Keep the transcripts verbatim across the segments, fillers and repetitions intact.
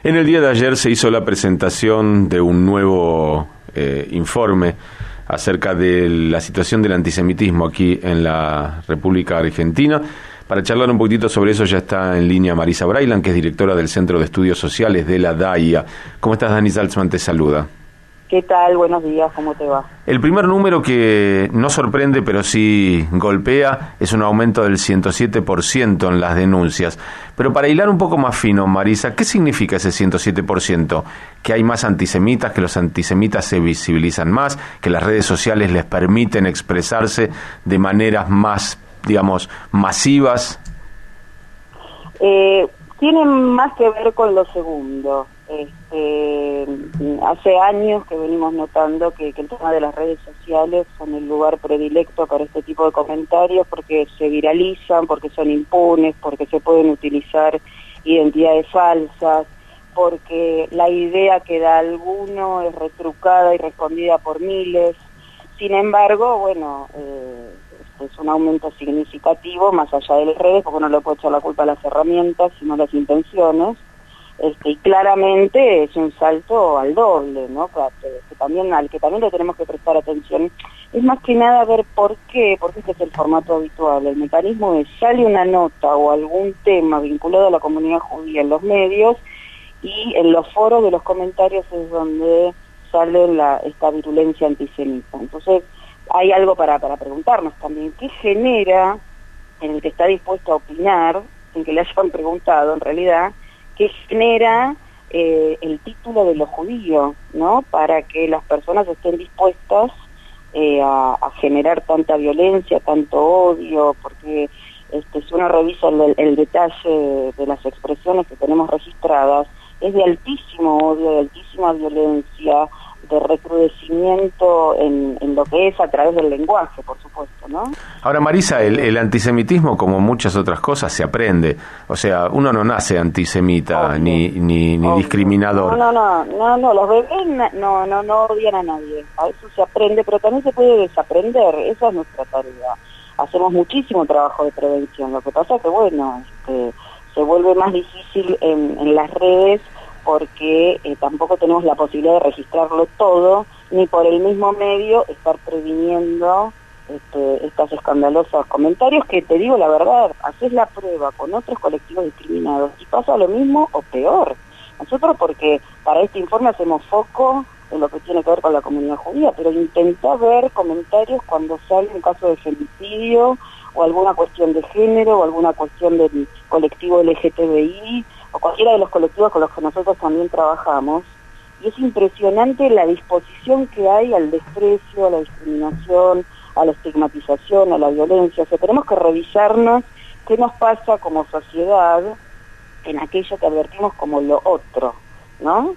En el día de ayer se hizo la presentación de un nuevo eh, informe acerca de la situación del antisemitismo aquí en la República Argentina. Para charlar un poquitito sobre eso ya está en línea Marisa Brailan, que es directora del Centro de Estudios Sociales de la D A I A. ¿Cómo estás, Dani Salzman? Te saluda. ¿Qué tal? Buenos días, ¿cómo te va? El primer número que no sorprende, pero sí golpea, es un aumento del ciento siete por ciento en las denuncias. Pero para hilar un poco más fino, Marisa, ¿qué significa ese ciento siete por ciento? ¿Que hay más antisemitas, que los antisemitas se visibilizan más, que las redes sociales les permiten expresarse de maneras más, digamos, masivas? Eh, tiene más que ver con lo segundo. Este, hace años que venimos notando que, que el tema de las redes sociales son el lugar predilecto para este tipo de comentarios porque se viralizan, porque son impunes, porque se pueden utilizar identidades falsas, porque la idea que da alguno es retrucada y respondida por miles. Sin embargo, bueno, eh, es un aumento significativo más allá de las redes, porque no le puede echar la culpa a las herramientas, sino a las intenciones. Este, y claramente es un salto al doble, ¿no? Que, que también, al que también le tenemos que prestar atención. Es más que nada ver por qué, porque este es el formato habitual. El mecanismo es, sale una nota o algún tema vinculado a la comunidad judía en los medios, y en los foros de los comentarios es donde sale la, esta virulencia antisemita. Entonces, hay algo para, para preguntarnos también, ¿qué genera en el que está dispuesto a opinar, sin que le hayan preguntado en realidad, que genera eh, el título de lo judío, ¿no? Para que las personas estén dispuestas eh, a, a generar tanta violencia, tanto odio, porque este, si uno revisa el, el detalle de las expresiones que tenemos registradas, es de altísimo odio, de altísima violencia, de recrudecimiento en, en lo que es a través del lenguaje, por supuesto, ¿no? Ahora, Marisa, el, el antisemitismo, como muchas otras cosas, se aprende. O sea, uno no nace antisemita, obvio, ni ni, ni discriminador. No, no, no, no, no, los bebés no, no, no odian a nadie. A eso se aprende, pero también se puede desaprender. Esa es nuestra tarea. Hacemos muchísimo trabajo de prevención. Lo que pasa es que, bueno, este, se vuelve más difícil en, en las redes, porque eh, tampoco tenemos la posibilidad de registrarlo todo, ni por el mismo medio estar previniendo este, estos escandalosos comentarios que, te digo la verdad, haces la prueba con otros colectivos discriminados y pasa lo mismo o peor. Nosotros, porque para este informe hacemos foco en lo que tiene que ver con la comunidad judía, pero intenta ver comentarios cuando sale un caso de femicidio o alguna cuestión de género o alguna cuestión del colectivo L G T B I, o cualquiera de los colectivos con los que nosotros también trabajamos, y es impresionante la disposición que hay al desprecio, a la discriminación, a la estigmatización, a la violencia. O sea, tenemos que revisarnos qué nos pasa como sociedad en aquello que advertimos como lo otro, ¿no?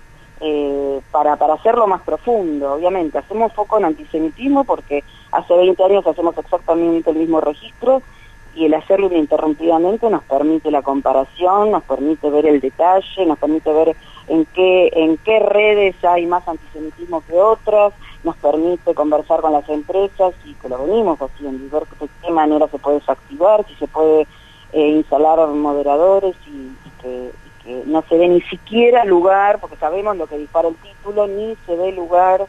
Eh, para, para hacerlo más profundo, obviamente. Hacemos foco en antisemitismo porque hace veinte años hacemos exactamente el mismo registro, y el hacerlo ininterrumpidamente nos permite la comparación, nos permite ver el detalle, nos permite ver en qué en qué redes hay más antisemitismo que otras, nos permite conversar con las empresas, y que lo venimos haciendo, y ver de qué manera se puede desactivar, si se puede eh, instalar moderadores, y, y, que, y que no se dé ni siquiera lugar, porque sabemos lo que dispara el título, ni se dé lugar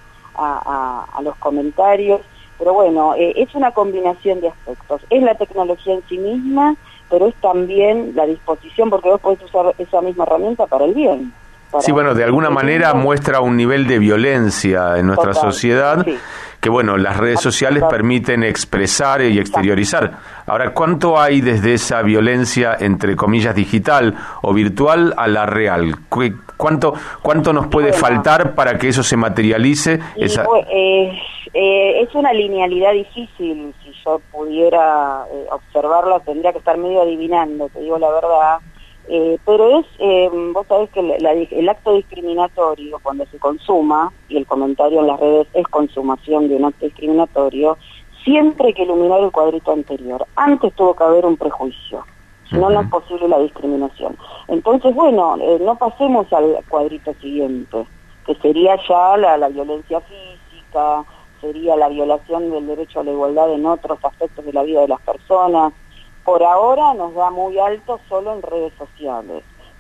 a, a, a los comentarios. Pero bueno, eh, es una combinación de aspectos. Es la tecnología en sí misma, pero es también la disposición, porque vos podés usar esa misma herramienta para el bien. Para sí, bueno, de alguna manera bien. Muestra un nivel de violencia en nuestra Total, sociedad, sí. Que bueno, las redes sociales permiten expresar y exteriorizar. Ahora, ¿cuánto hay desde esa violencia, entre comillas, digital o virtual a la real? ¿Cuánto, cuánto nos puede bueno, faltar para que eso se materialice? Y, esa... eh, eh, es una linealidad difícil. Si yo pudiera eh, observarla, tendría que estar medio adivinando, te digo la verdad. Eh, pero es, eh, vos sabés que la, la, el acto discriminatorio, cuando se consuma, y el comentario en las redes es consumación de un acto discriminatorio, siempre hay que iluminar el cuadrito anterior. Antes tuvo que haber un prejuicio, si no, uh-huh. no es posible la discriminación. Entonces, bueno, eh, no pasemos al cuadrito siguiente, que sería ya la, la violencia física, sería la violación del derecho a la igualdad en otros aspectos de la vida de las personas. Por ahora nos da muy alto solo en redes sociales.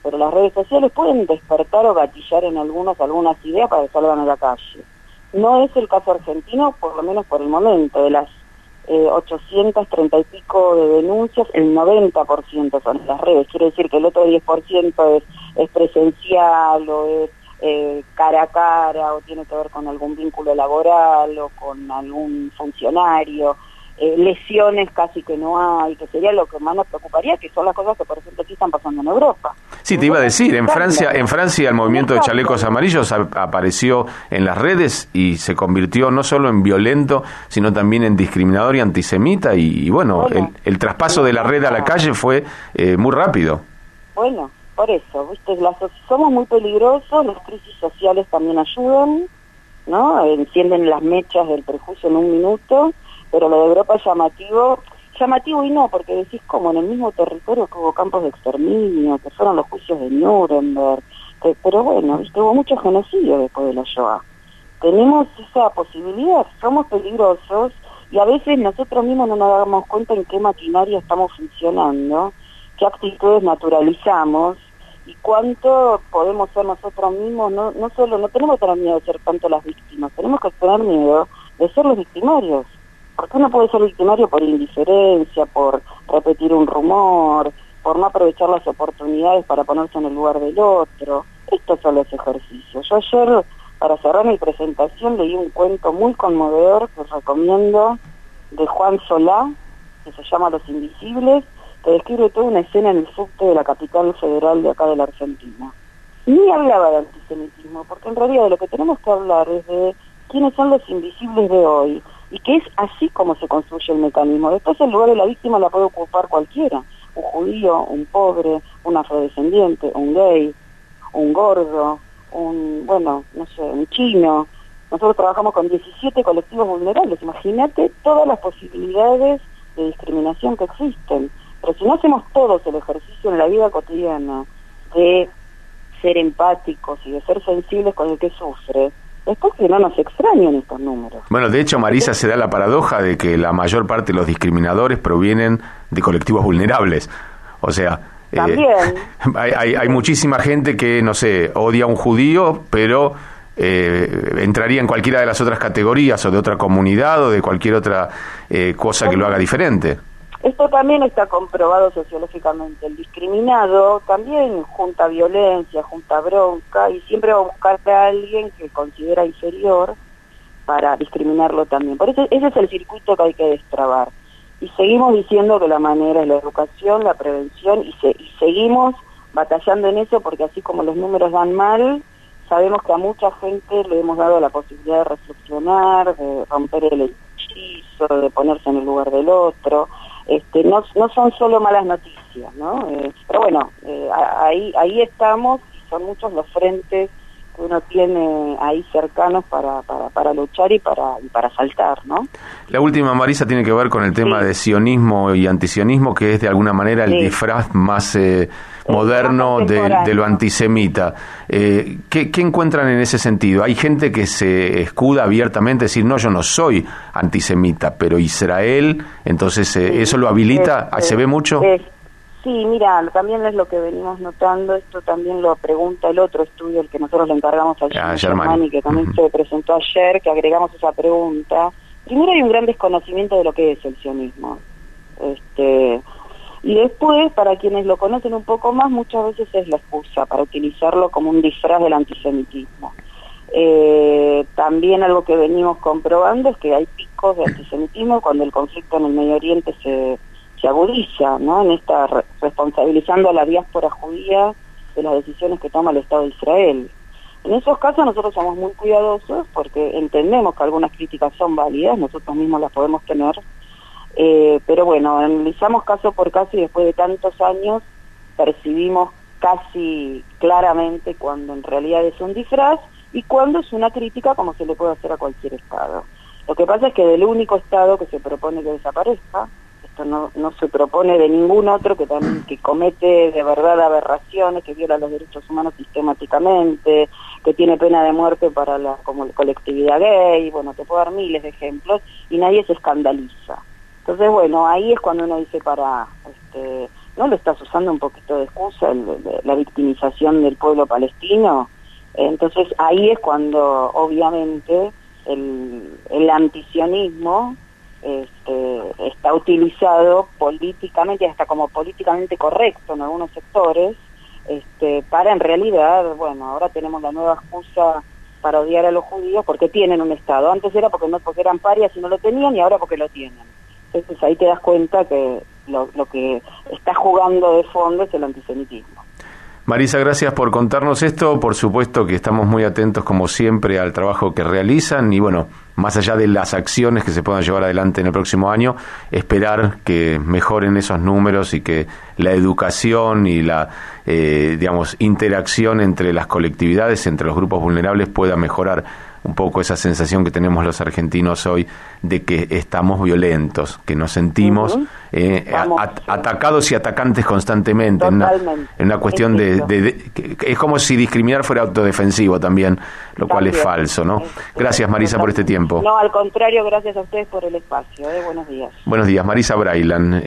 pero las redes sociales pueden despertar o gatillar en algunos algunas ideas para que salgan a la calle. No es el caso argentino, por lo menos por el momento. De las eh, ochocientas treinta y pico de denuncias, el noventa por ciento son en las redes. Quiere decir que el otro diez por ciento es, es presencial o es eh, cara a cara o tiene que ver con algún vínculo laboral o con algún funcionario. Eh, lesiones casi que no hay, que sería lo que más nos preocuparía, que son las cosas que por ejemplo sí están pasando en Europa. Sí, te iba a decir, en Francia, en Francia el movimiento de chalecos amarillos a, apareció en las redes y se convirtió no solo en violento, sino también en discriminador y antisemita, y, y bueno, bueno el, el traspaso de la red a la calle fue eh, muy rápido. Bueno, por eso, ¿viste? Las, somos muy peligrosos, las crisis sociales también ayudan, ¿no? Encienden las mechas del prejuicio en un minuto, pero lo de Europa es llamativo, llamativo y no, porque decís como en el mismo territorio que hubo campos de exterminio, que fueron los juicios de Nuremberg, que, pero bueno, ¿viste? Hubo mucho genocidio después de la Shoah. Tenemos esa posibilidad, somos peligrosos y a veces nosotros mismos no nos damos cuenta en qué maquinaria estamos funcionando, qué actitudes naturalizamos y cuánto podemos ser nosotros mismos, no, no solo, no tenemos que tener miedo de ser tanto las víctimas, tenemos que tener miedo de ser los victimarios. Porque uno puede ser victimario por indiferencia, por repetir un rumor, por no aprovechar las oportunidades para ponerse en el lugar del otro. Estos son los ejercicios. Yo ayer, para cerrar mi presentación, leí un cuento muy conmovedor que recomiendo, de Juan Solá, que se llama Los Invisibles, que describe toda una escena en el subte de la capital federal de acá de la Argentina. Ni hablaba de antisemitismo, porque en realidad de lo que tenemos que hablar es de quiénes son los invisibles de hoy, y que es así como se construye el mecanismo. Después el lugar de la víctima la puede ocupar cualquiera, un judío, un pobre, un afrodescendiente, un gay, un gordo, un, bueno, no sé, un chino. Nosotros trabajamos con diecisiete colectivos vulnerables, imagínate todas las posibilidades de discriminación que existen. Pero si no hacemos todos el ejercicio en la vida cotidiana de ser empáticos y de ser sensibles con el que sufre, después que no nos extrañen estos números. Bueno, de hecho, Marisa, se da la paradoja de que la mayor parte de los discriminadores provienen de colectivos vulnerables. O sea, también eh, hay, hay, hay muchísima gente que, no sé, odia a un judío, pero eh, entraría en cualquiera de las otras categorías o de otra comunidad o de cualquier otra eh, cosa que lo haga diferente. Esto también está comprobado sociológicamente. El discriminado también junta violencia, junta bronca y siempre va a buscar a alguien que considera inferior para discriminarlo también. Por eso ese es el circuito que hay que destrabar. Y seguimos diciendo que la manera es la educación, la prevención y, se, y seguimos batallando en eso porque así como los números van mal, sabemos que a mucha gente le hemos dado la posibilidad de reflexionar, de romper el hechizo, de ponerse en el lugar del otro. Este, no, no son solo malas noticias, ¿no? Eh, pero bueno, eh, ahí ahí estamos y son muchos los frentes que uno tiene ahí cercanos para, para, para luchar y para, y para saltar, ¿no? La última, Marisa, tiene que ver con el tema sí. de sionismo y antisionismo, que es de alguna manera el sí. disfraz más eh, moderno de, de lo antisemita. Eh, ¿qué, ¿Qué encuentran en ese sentido? Hay gente que se escuda abiertamente, decir, no, yo no soy antisemita, pero Israel, entonces eh, sí. ¿eso lo habilita? Es, ¿Se ve mucho? Es, sí, mira, también es lo que venimos notando, esto también lo pregunta el otro estudio, el que nosotros le encargamos a ah, Germani, que también uh-huh. se presentó ayer, que agregamos esa pregunta. Primero hay un gran desconocimiento de lo que es el sionismo. Este... Y después, para quienes lo conocen un poco más, muchas veces es la excusa para utilizarlo como un disfraz del antisemitismo. Eh, también algo que venimos comprobando es que hay picos de antisemitismo cuando el conflicto en el Medio Oriente se, se agudiza, ¿no? En esta re- responsabilizando a la diáspora judía de las decisiones que toma el Estado de Israel. En esos casos nosotros somos muy cuidadosos porque entendemos que algunas críticas son válidas, nosotros mismos las podemos tener. Eh, pero bueno, analizamos caso por caso y después de tantos años percibimos casi claramente cuando en realidad es un disfraz y cuando es una crítica como se le puede hacer a cualquier Estado. Lo que pasa es que del único Estado que se propone que desaparezca, esto no, no se propone de ningún otro que también que comete de verdad aberraciones, que viola los derechos humanos sistemáticamente, que tiene pena de muerte para la como colectividad gay, bueno, te puedo dar miles de ejemplos y nadie se escandaliza. Entonces, bueno, ahí es cuando uno dice, para, este, ¿no lo estás usando un poquito de excusa, el, el, la victimización del pueblo palestino? Entonces ahí es cuando obviamente el, el antisionismo este, está utilizado políticamente, hasta como políticamente correcto en algunos sectores, este, para en realidad, bueno, ahora tenemos la nueva excusa para odiar a los judíos porque tienen un Estado. Antes era porque no porque eran parias y no lo tenían, y ahora porque lo tienen. Entonces ahí te das cuenta que lo, lo que está jugando de fondo es el antisemitismo. Marisa, gracias por contarnos esto. Por supuesto que estamos muy atentos, como siempre, al trabajo que realizan y, bueno, más allá de las acciones que se puedan llevar adelante en el próximo año, esperar que mejoren esos números y que la educación y la, eh, digamos, interacción entre las colectividades, entre los grupos vulnerables, pueda mejorar un poco esa sensación que tenemos los argentinos hoy de que estamos violentos, que nos sentimos uh-huh. eh, Vamos, a, sí. atacados y atacantes constantemente, en una, en una cuestión de, de, de que es como si discriminar fuera autodefensivo también, lo también, cual es falso, ¿no? Es, gracias, Marisa, por este tiempo. No, al contrario, gracias a ustedes por el espacio. ¿eh? Buenos días. Buenos días, Marisa Brailan.